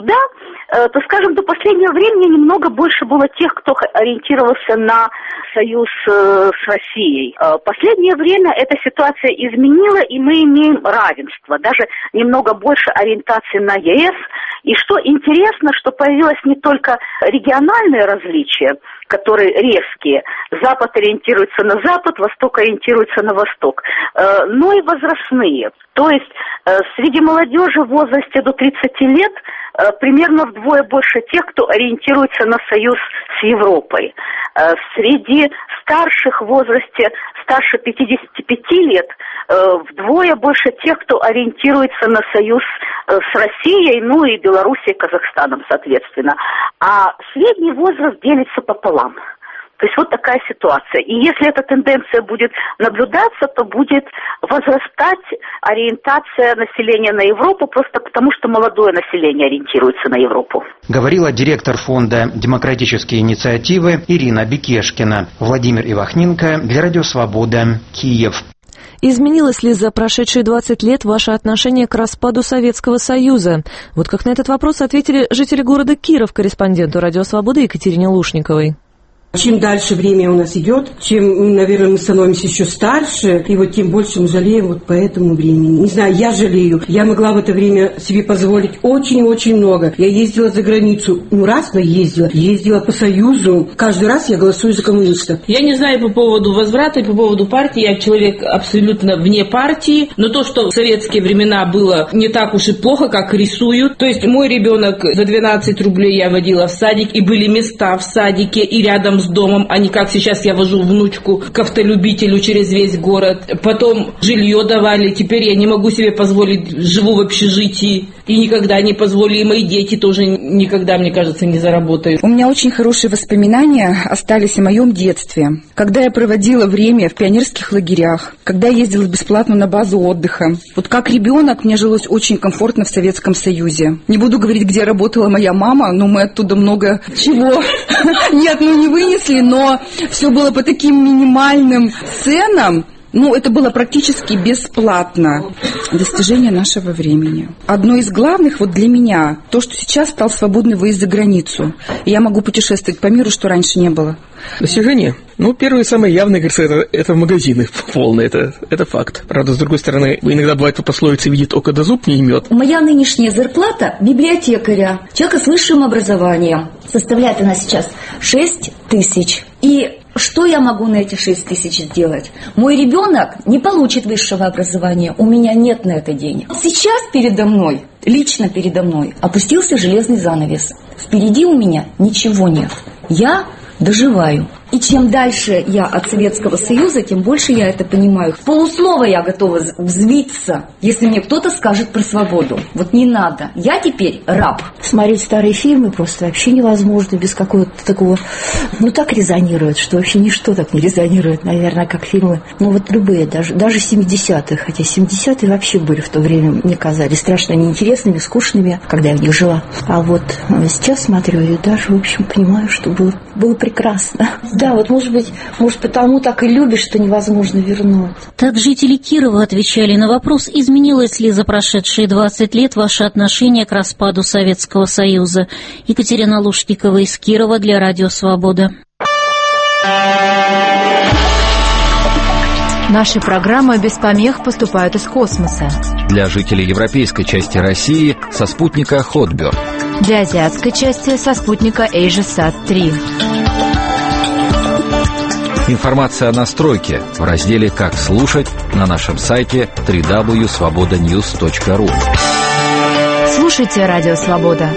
то, скажем, до последнего времени немного больше было тех, кто ориентировался на союз с Россией. В последнее время эта ситуация изменила, и мы имеем равенство, даже немного больше ориентации на ЕС. И что интересно, что появилось не только региональные различия, которые резкие, Запад ориентируется на Запад, Восток ориентируется на Восток, но и возрастные. То есть среди молодежи в возрасте до 30 лет примерно вдвое больше тех, кто ориентируется на союз с Европой. Среди старших в возрасте старше 55 лет вдвое больше тех, кто ориентируется на союз с Россией, ну и Белоруссией, Казахстаном, соответственно. А средний возраст делится пополам. То есть вот такая ситуация. И если эта тенденция будет наблюдаться, то будет возрастать ориентация населения на Европу, просто потому что молодое население ориентируется на Европу. Говорила директор фонда «Демократические инициативы» Ирина Бекешкина. Владимир Ивахненко для Радио Свобода, Киев. Изменилось ли за прошедшие 20 лет ваше отношение к распаду Советского Союза? Вот как на этот вопрос ответили жители города Киров корреспонденту Радио Свобода Екатерине Лушниковой. Чем дальше время у нас идет, чем, наверное, мы становимся еще старше, и вот тем больше мы жалеем вот по этому времени. Не знаю, я жалею. Я могла в это время себе позволить очень-очень много. Я ездила за границу. Раз, но ездила по Союзу. Каждый раз я голосую за коммунистов. Я не знаю по поводу возврата и по поводу партии. Я человек абсолютно вне партии. Но то, что в советские времена было не так уж и плохо, как рисуют. То есть мой ребенок за 12 рублей я водила в садик, и были места в садике, и рядом с домом, а не как сейчас я вожу внучку к автолюбителю через весь город. Потом жилье давали, теперь я не могу себе позволить, живу в общежитии, и никогда не позволили, и мои дети тоже никогда, мне кажется, не заработают. У меня очень хорошие воспоминания остались о моем детстве, когда я проводила время в пионерских лагерях, когда ездила бесплатно на базу отдыха. Вот как ребенок мне жилось очень комфортно в Советском Союзе. Не буду говорить, где работала моя мама, но мы оттуда много чего не вынесли, но все было по таким минимальным ценам. Ну, это было практически бесплатно. Достижение нашего времени. Одно из главных вот для меня, то, что сейчас стал свободный выезд за границу. И я могу путешествовать по миру, что раньше не было. Достижение? Ну, первое и самое явное, кажется, это магазины полные, это факт. Правда, с другой стороны, иногда бывает по пословице «видит око да зуб не имет». Моя нынешняя зарплата библиотекаря, человека с высшим образованием, составляет она сейчас 6 тысяч. И что я могу на эти 6 тысяч сделать? Мой ребенок не получит высшего образования, у меня нет на это денег. Сейчас передо мной, лично передо мной, опустился железный занавес. Впереди у меня ничего нет. Я доживаю. И чем дальше я от Советского Союза, тем больше я это понимаю. В полуслова я готова взвиться, если мне кто-то скажет про свободу. Вот не надо. Я теперь раб. Смотреть старые фильмы просто вообще невозможно без какого-то такого... Ну, так резонирует, что вообще ничто так не резонирует, наверное, как фильмы. Ну, вот любые, даже 70-х. Хотя 70-е вообще были в то время, мне казались страшно неинтересными, скучными, когда я в них жила. А вот сейчас смотрю и даже, в общем, понимаю, что было прекрасно. Да, вот может потому так и любишь, что невозможно вернуть. Так жители Кирова отвечали на вопрос, изменилось ли за прошедшие 20 лет ваше отношение к распаду Советского Союза. Екатерина Лушникова из Кирова для Радио Свобода. Наши программы без помех поступают из космоса. Для жителей европейской части России со спутника Хотберг. Для азиатской части со спутника AsiaSat-3. Информация о настройке в разделе «Как слушать» на нашем сайте www.svobodanews.ru. Слушайте Радио Свобода.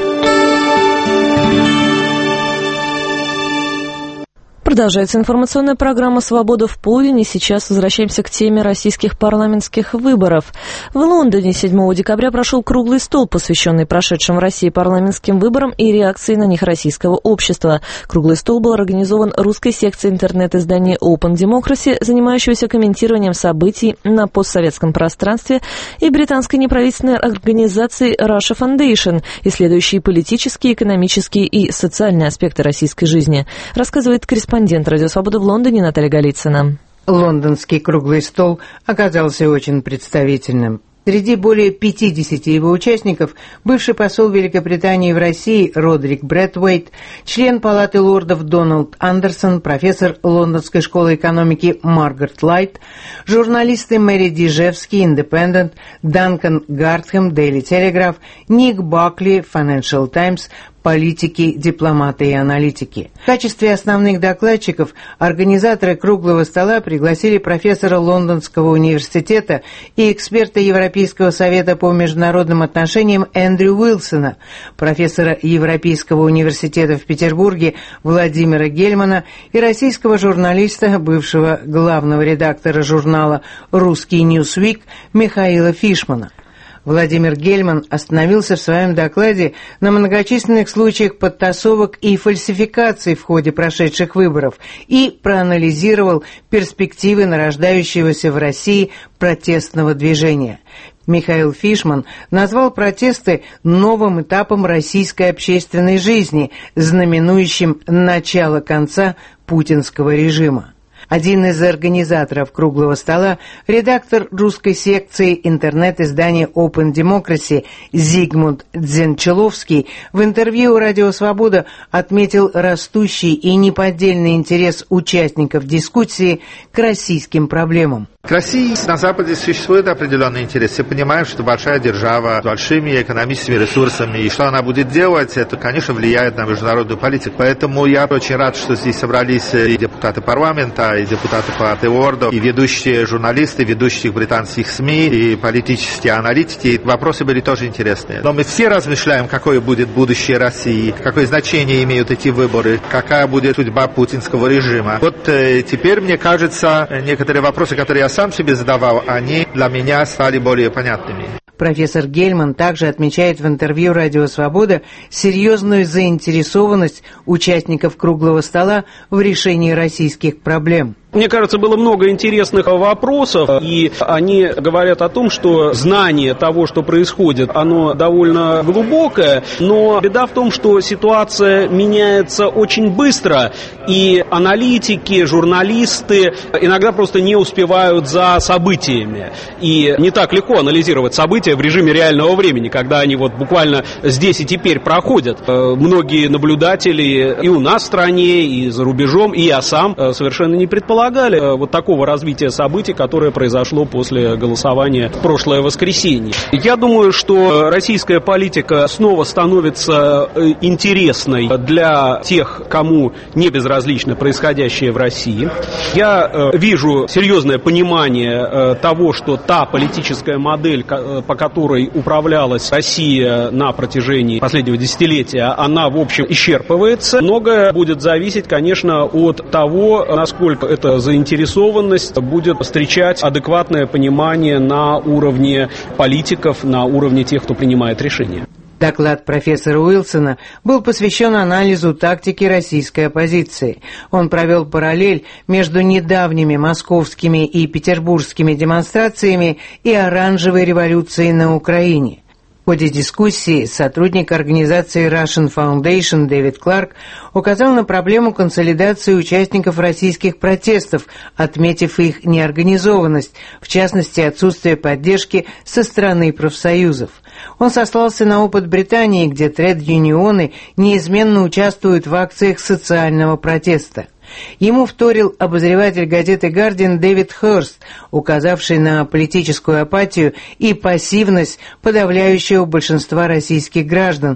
Продолжается информационная программа «Свобода в полдень», и сейчас возвращаемся к теме российских парламентских выборов. В Лондоне 7 декабря прошел круглый стол, посвященный прошедшим в России парламентским выборам и реакции на них российского общества. Круглый стол был организован русской секцией интернет-издания Open Democracy, занимающегося комментированием событий на постсоветском пространстве, и британской неправительственной организацией Russia Foundation, исследующей политические, экономические и социальные аспекты российской жизни, рассказывает корреспондент «Радио Свобода» в Лондоне Наталья Голицына. Лондонский круглый стол оказался очень представительным. Среди более 50 его участников бывший посол Великобритании в России Родрик Брэдвейт, член Палаты лордов Дональд Андерсон, профессор Лондонской школы экономики Маргарет Лайт, журналисты Мэри Дижевский, Independent, Данкан Гартхэм, Daily Telegraph, Ник Бакли, Financial Times, политики, дипломаты и аналитики. В качестве основных докладчиков организаторы круглого стола пригласили профессора Лондонского университета и эксперта Европейского совета по международным отношениям Эндрю Уилсона, профессора Европейского университета в Петербурге Владимира Гельмана и российского журналиста, бывшего главного редактора журнала «Русский Ньюсвик» Михаила Фишмана. Владимир Гельман остановился в своем докладе на многочисленных случаях подтасовок и фальсификаций в ходе прошедших выборов и проанализировал перспективы нарождающегося в России протестного движения. Михаил Фишман назвал протесты новым этапом российской общественной жизни, знаменующим начало конца путинского режима. Один из организаторов круглого стола, редактор русской секции интернет-издания Open Democracy Зигмунд Дзенчеловский, в интервью «Радио Свобода» отметил растущий и неподдельный интерес участников дискуссии к российским проблемам. К России на Западе существует определенный интерес. Все понимают, что большая держава с большими экономическими ресурсами, и что она будет делать, это, конечно, влияет на международную политику. Поэтому я очень рад, что здесь собрались и депутаты парламента, и депутаты партии Ордо, и ведущие журналисты, ведущих британских СМИ, и политические аналитики. Вопросы были тоже интересные. Но мы все размышляем, какое будет будущее России, какое значение имеют эти выборы, какая будет судьба путинского режима. Вот теперь, мне кажется, некоторые вопросы, которые я сам себе задавал, они для меня стали более понятными. Профессор Гельман также отмечает в интервью «Радио Свобода» серьезную заинтересованность участников круглого стола в решении российских проблем. Мне кажется, было много интересных вопросов, и они говорят о том, что знание того, что происходит, оно довольно глубокое, но беда в том, что ситуация меняется очень быстро, и аналитики, журналисты иногда просто не успевают за событиями. И не так легко анализировать события в режиме реального времени, когда они вот буквально здесь и теперь проходят. Многие наблюдатели и у нас в стране, и за рубежом, и я сам совершенно не предполагали вот такого развития событий, которое произошло после голосования в прошлое воскресенье. Я думаю, что российская политика снова становится интересной для тех, кому не безразлично происходящее в России. Я вижу серьезное понимание того, что та политическая модель, по которой управлялась Россия на протяжении последнего десятилетия, она, в общем, исчерпывается. Многое будет зависеть, конечно, от того, насколько эта заинтересованность будет встречать адекватное понимание на уровне политиков, на уровне тех, кто принимает решения. Доклад профессора Уилсона был посвящен анализу тактики российской оппозиции. Он провел параллель между недавними московскими и петербургскими демонстрациями и оранжевой революцией на Украине. В ходе дискуссии сотрудник организации Russian Foundation Дэвид Кларк указал на проблему консолидации участников российских протестов, отметив их неорганизованность, в частности отсутствие поддержки со стороны профсоюзов. Он сослался на опыт Британии, где тред-юнионы неизменно участвуют в акциях социального протеста. Ему вторил обозреватель газеты «Гардиан» Дэвид Хёрст, указавший на политическую апатию и пассивность подавляющего большинства российских граждан,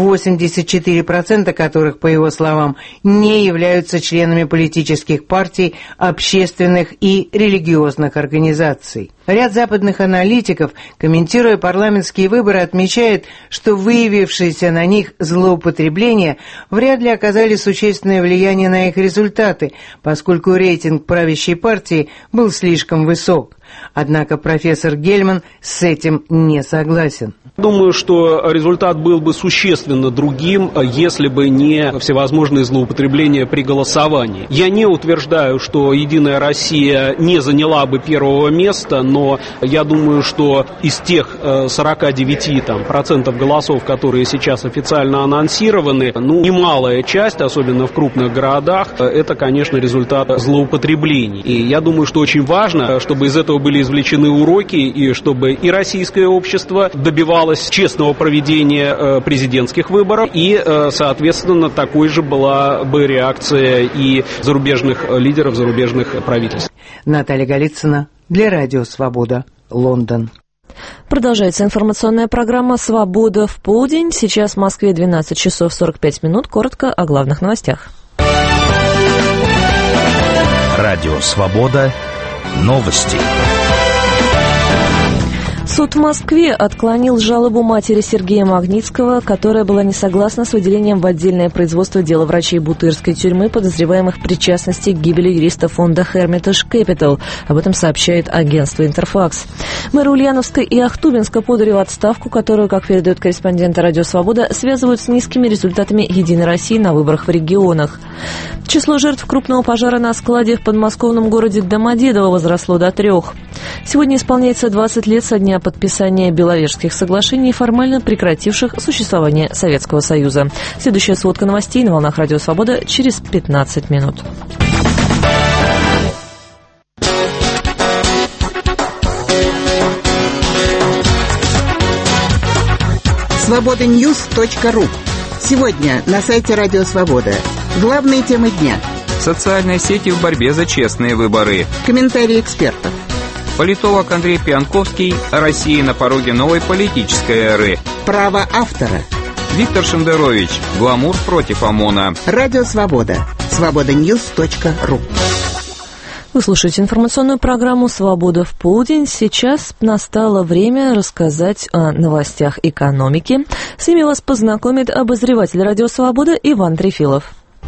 84% которых, по его словам, не являются членами политических партий, общественных и религиозных организаций. Ряд западных аналитиков, комментируя парламентские выборы, отмечает, что выявившиеся на них злоупотребления вряд ли оказали существенное влияние на их результаты, поскольку рейтинг правящей партии был слишком высок. Однако профессор Гельман с этим не согласен. Думаю, что результат был бы существенно другим, если бы не всевозможные злоупотребления при голосовании. Я не утверждаю, что «Единая Россия» не заняла бы первого места, но я думаю, что из тех 49% голосов, которые сейчас официально анонсированы, немалая часть, особенно в крупных городах, это, конечно, результат злоупотреблений. И я думаю, что очень важно, чтобы из этого были извлечены уроки, и чтобы и российское общество добивалось честного проведения президентских выборов, и, соответственно, такой же была бы реакция и зарубежных лидеров, зарубежных правительств. Наталья Голицына для Радио Свобода, Лондон. Продолжается информационная программа «Свобода в полдень». Сейчас в Москве 12 часов 45 минут. Коротко о главных новостях. Радио Свобода. Новости. Суд в Москве отклонил жалобу матери Сергея Магнитского, которая была не согласна с выделением в отдельное производство дела врачей Бутырской тюрьмы, подозреваемых в причастности к гибели юриста фонда Hermitage Capital. Об этом сообщает агентство Интерфакс. Мэры Ульяновска и Ахтубинска подали в отставку, которую, как передает корреспондент «Радио Свобода», связывают с низкими результатами «Единой России» на выборах в регионах. Число жертв крупного пожара на складе в подмосковном городе Домодедово возросло до 3. Сегодня исполняется 20 лет со дня подписания Беловежских соглашений, формально прекративших существование Советского Союза. Следующая сводка новостей на волнах «Радио Свобода» через 15 минут. Свобода-Ньюс.ру. Сегодня на сайте Радио Свобода. Главные темы дня. Социальные сети в борьбе за честные выборы. Комментарии экспертов. Политолог Андрей Пьянковский о России на пороге новой политической эры. Право автора. Виктор Шендерович. Гламур против ОМОНа. Радио Свобода. Свобода-Ньюс.ру. Вы слушаете информационную программу «Свобода в полдень». Сейчас настало время рассказать о новостях экономики. С ними вас познакомит обозреватель «Радио Свобода» Иван Трефилов.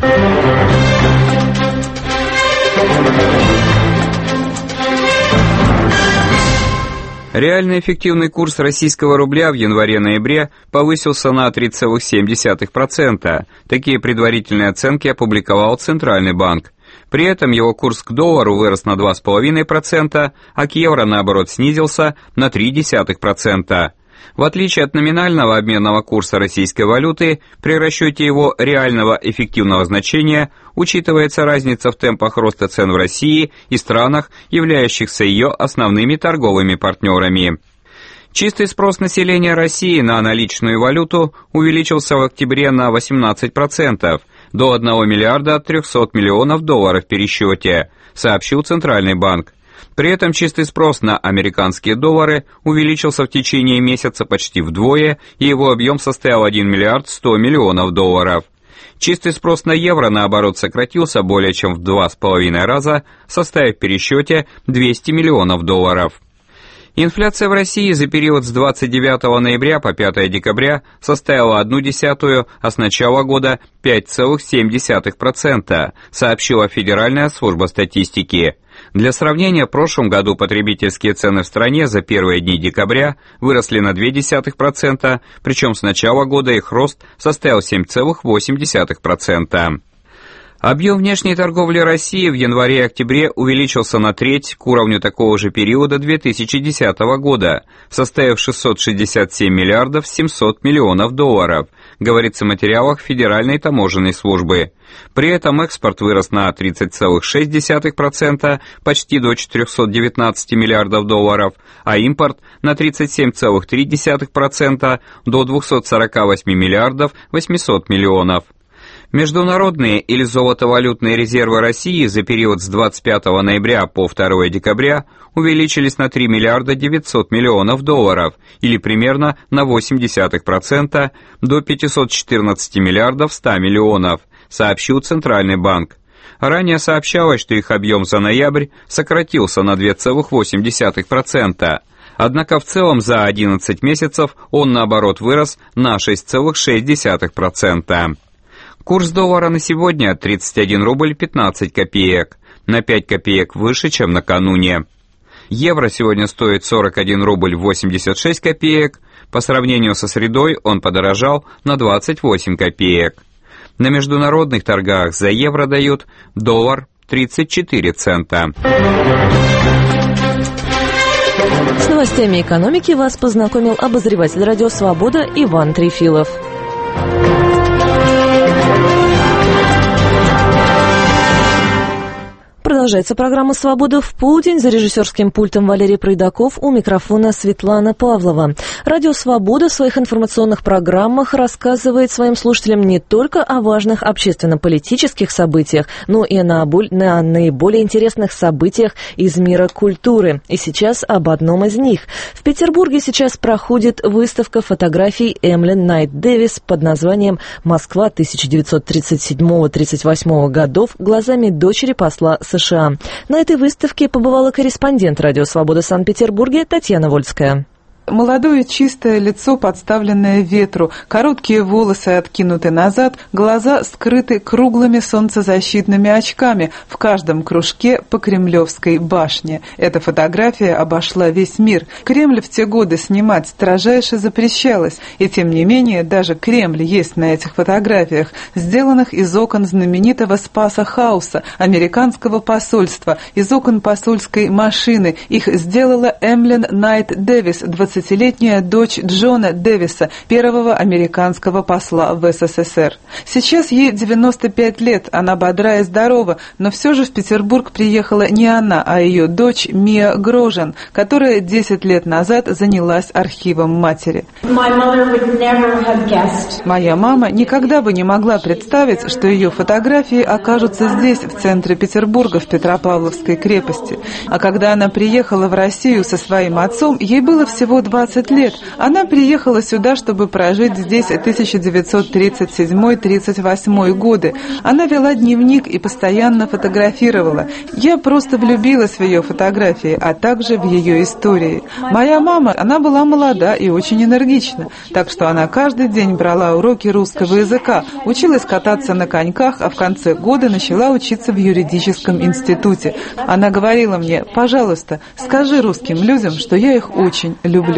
Реальный эффективный курс российского рубля в январе-ноябре повысился на 3,7%. Такие предварительные оценки опубликовал Центральный банк. При этом его курс к доллару вырос на 2,5%, а к евро, наоборот, снизился на 0,3%. В отличие от номинального обменного курса российской валюты, при расчете его реального эффективного значения учитывается разница в темпах роста цен в России и странах, являющихся ее основными торговыми партнерами. Чистый спрос населения России на наличную валюту увеличился в октябре на 18%, до 1 миллиарда 300 миллионов долларов в пересчете, сообщил Центральный банк. При этом чистый спрос на американские доллары увеличился в течение месяца почти вдвое, и его объем составил 1 миллиард 100 миллионов долларов. Чистый спрос на евро, наоборот, сократился более чем в 2,5 раза, составив в пересчете 200 миллионов долларов. Инфляция в России за период с 29 ноября по 5 декабря составила 0,1%, а с начала года 5,7%, сообщила Федеральная служба статистики. Для сравнения, в прошлом году потребительские цены в стране за первые дни декабря выросли на 0,2%, причем с начала года их рост составил 7,8%. Объем внешней торговли России в январе и октябре увеличился на треть к уровню такого же периода 2010 года, составив 667 миллиардов 700 миллионов долларов, говорится в материалах Федеральной таможенной службы. При этом экспорт вырос на 30,6%, почти до 419 миллиардов долларов, а импорт на 37,3%, до 248 миллиардов 800 миллионов. Международные или золотовалютные резервы России за период с 25 ноября по 2 декабря увеличились на 3 миллиарда 900 миллионов долларов, или примерно на 0,8%, до 514 миллиардов 100 миллионов, сообщил Центральный банк. Ранее сообщалось, что их объем за ноябрь сократился на 2,8%. Однако в целом за 11 месяцев он, наоборот, вырос на 6,6%. Курс доллара на сегодня 31 рубль 15 копеек, на 5 копеек выше, чем накануне. Евро сегодня стоит 41 рубль 86 копеек, по сравнению со средой он подорожал на 28 копеек. На международных торгах за евро дают доллар 34 цента. С новостями экономики вас познакомил обозреватель «Радио Свобода» Иван Трефилов. Продолжается программа «Свобода в полдень». За режиссерским пультом Валерий Пройдаков, у микрофона Светлана Павлова. Радио «Свобода» в своих информационных программах рассказывает своим слушателям не только о важных общественно-политических событиях, но и на наиболее интересных событиях из мира культуры. И сейчас об одном из них. В Петербурге сейчас проходит выставка фотографий Эмлин Найт Дэвис под названием «Москва 1937-38 годов глазами дочери посла США». На этой выставке побывала корреспондент «Радио Свобода» в Санкт-Петербурге Татьяна Вольская. Молодое чистое лицо, подставленное ветру, короткие волосы откинуты назад, глаза скрыты круглыми солнцезащитными очками, в каждом кружке по Кремлевской башне. Эта фотография обошла весь мир. Кремль в те годы снимать строжайше запрещалось, и тем не менее даже Кремль есть на этих фотографиях, сделанных из окон знаменитого Спаса Хауса, американского посольства, из окон посольской машины. Их сделала Эмлин Найт Дэвис, 20-летняя дочь Джона Дэвиса, первого американского посла в СССР. Сейчас ей 95 лет, она бодра и здорова, но все же в Петербург приехала не она, а ее дочь Мия Грожан, которая 10 лет назад занялась архивом матери. Моя мама никогда бы не могла представить, что ее фотографии окажутся здесь, в центре Петербурга, в Петропавловской крепости. А когда она приехала в Россию со своим отцом, ей было всего 20 лет. Она приехала сюда, чтобы прожить здесь 1937-38 годы. Она вела дневник и постоянно фотографировала. Я просто влюбилась в ее фотографии, а также в ее истории. Моя мама, она была молода и очень энергична, так что она каждый день брала уроки русского языка, училась кататься на коньках, а в конце года начала учиться в юридическом институте. Она говорила мне: пожалуйста, скажи русским людям, что я их очень люблю.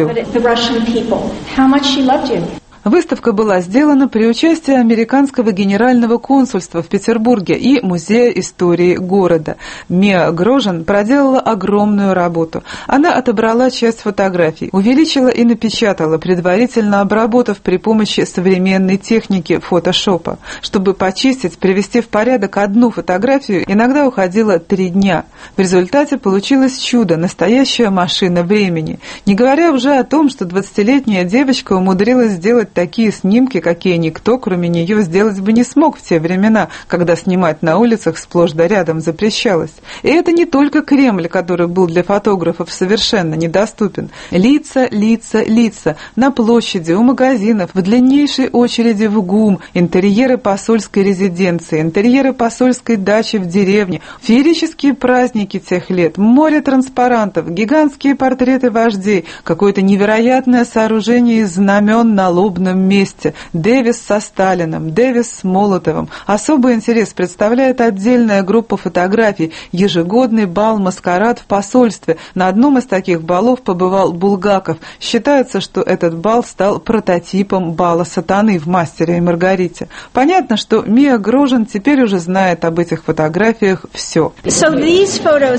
Выставка была сделана при участии американского генерального консульства в Петербурге и Музея истории города. Мия Грожан проделала огромную работу. Она отобрала часть фотографий, увеличила и напечатала, предварительно обработав при помощи современной техники фотошопа. Чтобы почистить, привести в порядок одну фотографию, иногда уходило 3 дня. В результате получилось чудо, настоящая машина времени. Не говоря уже о том, что 20-летняя девочка умудрилась сделать такие снимки, какие никто, кроме нее, сделать бы не смог в те времена, когда снимать на улицах сплошь да рядом запрещалось. И это не только Кремль, который был для фотографов совершенно недоступен. Лица, лица, лица. На площади, у магазинов, в длиннейшей очереди в ГУМ, интерьеры посольской резиденции, интерьеры посольской дачи в деревне, феерические праздники тех лет, море транспарантов, гигантские портреты вождей, какое-то невероятное сооружение из знамен на лобном месте, Дэвис со Сталиным, Дэвис с Молотовым. Особый интерес представляет отдельная группа фотографий, ежегодный бал-маскарад в посольстве. На одном из таких балов побывал Булгаков. Считается, что этот бал стал прототипом бала сатаны в «Мастере и Маргарите». Понятно, что Мия Грожан теперь уже знает об этих фотографиях все. Эти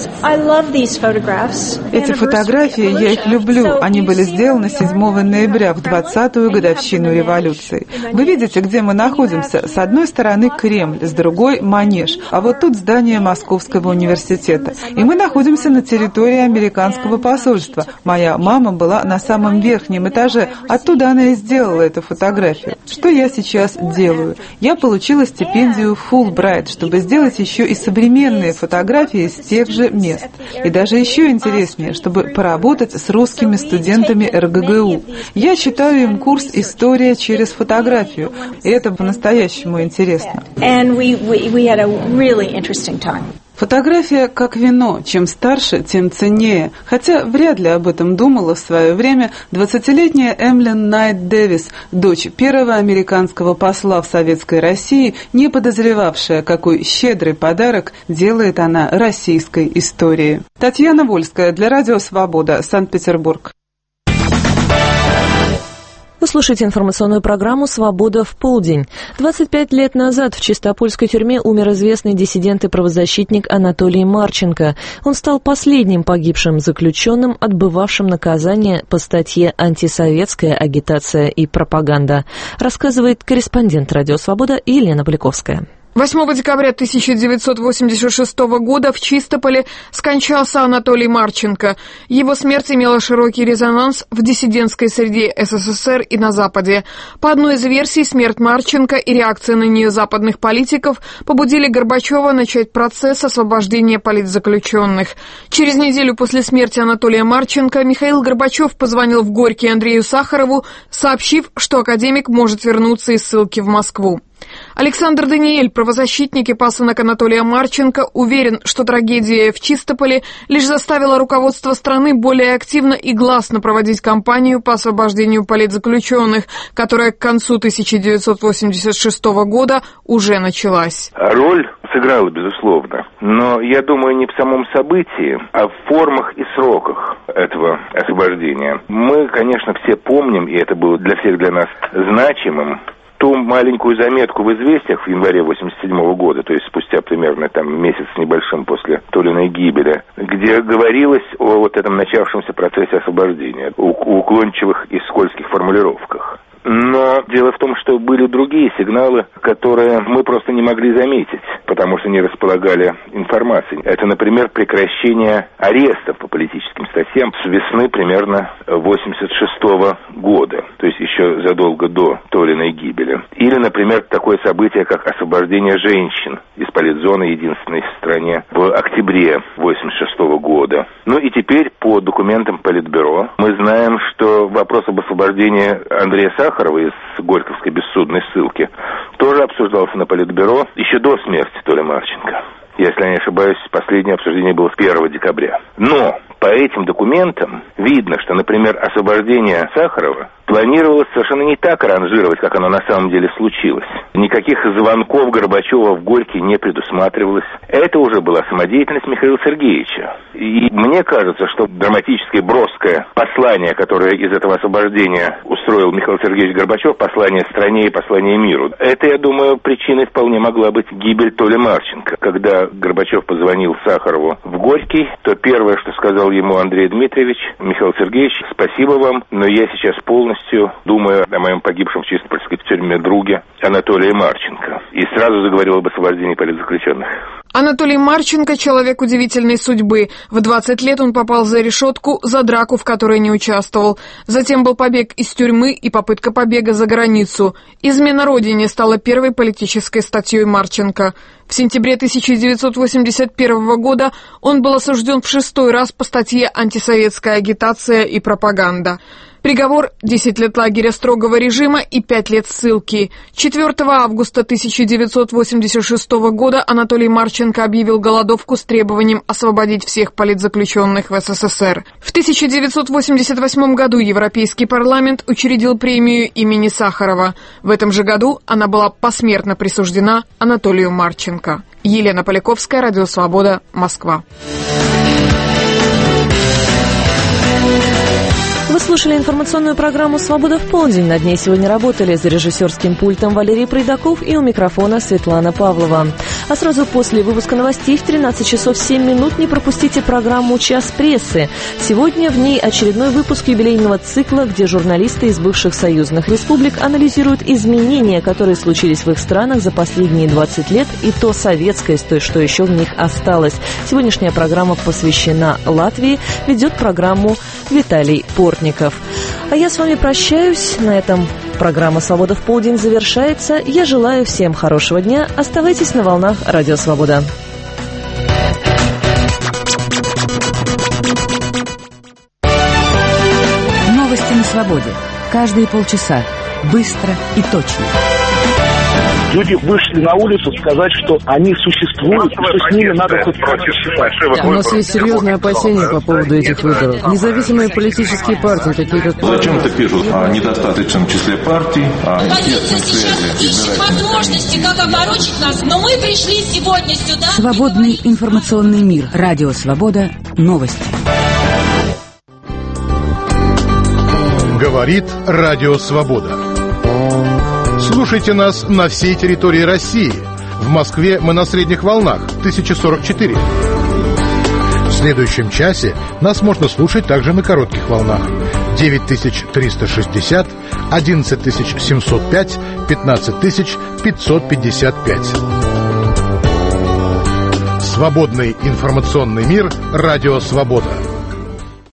фотографии, я их люблю. Они были сделаны 7 ноября, в 20-ю годовщину революции. Вы видите, где мы находимся? С одной стороны Кремль, с другой Манеж, а вот тут здание Московского университета. И мы находимся на территории американского посольства. Моя мама была на самом верхнем этаже, оттуда она и сделала эту фотографию. Что я сейчас делаю? Я получила стипендию Фулбрайт, чтобы сделать еще и современные фотографии с тех же мест. И даже еще интереснее, чтобы поработать с русскими студентами РГГУ. Я читаю им курс «История через фотографию». И это по-настоящему интересно. Фотография как вино. Чем старше, тем ценнее. Хотя вряд ли об этом думала в свое время 20-летняя Эмлин Найт Дэвис, дочь первого американского посла в Советской России, не подозревавшая, какой щедрый подарок делает она российской истории. Татьяна Вольская для Радио Свобода, Санкт-Петербург. Вы слушаете информационную программу «Свобода в полдень». 25 лет назад в Чистопольской тюрьме умер известный диссидент и правозащитник Анатолий Марченко. Он стал последним погибшим заключенным, отбывавшим наказание по статье «Антисоветская агитация и пропаганда», рассказывает корреспондент «Радио Свобода» Елена Поляковская. 8 декабря 1986 года в Чистополе скончался Анатолий Марченко. Его смерть имела широкий резонанс в диссидентской среде СССР и на Западе. По одной из версий, смерть Марченко и реакция на нее западных политиков побудили Горбачева начать процесс освобождения политзаключенных. Через неделю после смерти Анатолия Марченко Михаил Горбачев позвонил в Горький Андрею Сахарову, сообщив, что академик может вернуться из ссылки в Москву. Александр Даниэль, правозащитник и пасынок Анатолия Марченко, уверен, что трагедия в Чистополе лишь заставила руководство страны более активно и гласно проводить кампанию по освобождению политзаключенных, которая к концу 1986 года уже началась. Роль сыграла, безусловно, но я думаю не в самом событии, а в формах и сроках этого освобождения. Мы, конечно, все помним, и это было для всех для нас значимым, ту маленькую заметку в «Известиях» в январе 1987 года, то есть спустя примерно месяц с небольшим после Толиной гибели, где говорилось о вот этом начавшемся процессе освобождения, уклончивых и скользких формулировках. Но дело в том, что были другие сигналы, которые мы просто не могли заметить, потому что не располагали информацией. Это, например, прекращение арестов по политическим статьям с весны примерно 1986 года, то есть еще задолго до Толиной гибели. Или, например, такое событие, как освобождение женщин из политзоны единственной в стране в октябре 1986 года. Ну и теперь по документам Политбюро мы знаем, что вопрос об освобождении Андрея Сахарова из Горьковской бессудной ссылки тоже обсуждался на Политбюро еще до смерти Толи Марченко. Если я не ошибаюсь, последнее обсуждение было 1 декабря. Но по этим документам видно, что, например, освобождение Сахарова планировалось совершенно не так ранжировать, как оно на самом деле случилось. Никаких звонков Горбачева в Горький не предусматривалось. Это уже была самодеятельность Михаила Сергеевича. И мне кажется, что драматическое, броское послание, которое из этого освобождения устроил Михаил Сергеевич Горбачев, послание стране и послание миру, это, я думаю, причиной вполне могла быть гибель Толи Марченко. Когда Горбачев позвонил Сахарову в Горький, то первое, что сказал ему Андрей Дмитриевич: Михаил Сергеевич, спасибо вам, но я сейчас полностью думаю о моем погибшем в Чистопольской тюрьме друге Анатолии Марченко. И сразу заговорил об освобождении политзаключенных. Анатолий Марченко – человек удивительной судьбы. В 20 лет он попал за решетку за драку, в которой не участвовал. Затем был побег из тюрьмы и попытка побега за границу. Измена родине стала первой политической статьей Марченко. В сентябре 1981 года он был осужден в 6-й раз по статье «Антисоветская агитация и пропаганда». Приговор – 10 лет лагеря строгого режима и 5 лет ссылки. 4 августа 1986 года Анатолий Марченко объявил голодовку с требованием освободить всех политзаключенных в СССР. В 1988 году Европейский парламент учредил премию имени Сахарова. В этом же году она была посмертно присуждена Анатолию Марченко. Елена Поляковская, Радио Свобода, Москва. Вы слушали информационную программу «Свобода в полдень». Над ней сегодня работали за режиссерским пультом Валерий Пройдаков и у микрофона Светлана Павлова. А сразу после выпуска новостей в 13 часов 7 минут не пропустите программу «Час прессы». Сегодня в ней очередной выпуск юбилейного цикла, где журналисты из бывших союзных республик анализируют изменения, которые случились в их странах за последние 20 лет, и то советское, что еще в них осталось. Сегодняшняя программа посвящена Латвии. Ведет программу Виталий Портников. А я с вами прощаюсь. На этом программа «Свобода в полдень» завершается. Я желаю всем хорошего дня. Оставайтесь на волнах Радио Свобода. Новости на свободе. Каждые полчаса. Быстро и точно. Люди вышли на улицу сказать, что они существуют, и что с ними надо хоть как-то считать. У нас есть серьезные опасения по поводу этих выборов. Независимые политические партии, такие как... Зачем-то пишут о недостаточном числе партий, о тесной связи. Ищут возможности, как оборочить нас, но мы пришли сегодня сюда... Свободный информационный мир. Радио Свобода. Новости. Говорит Радио Свобода. Слушайте нас на всей территории России. В Москве мы на средних волнах 1044. В следующем часе нас можно слушать также на коротких волнах 9360, 11705, 15555. Свободный информационный мир. Радио Свобода.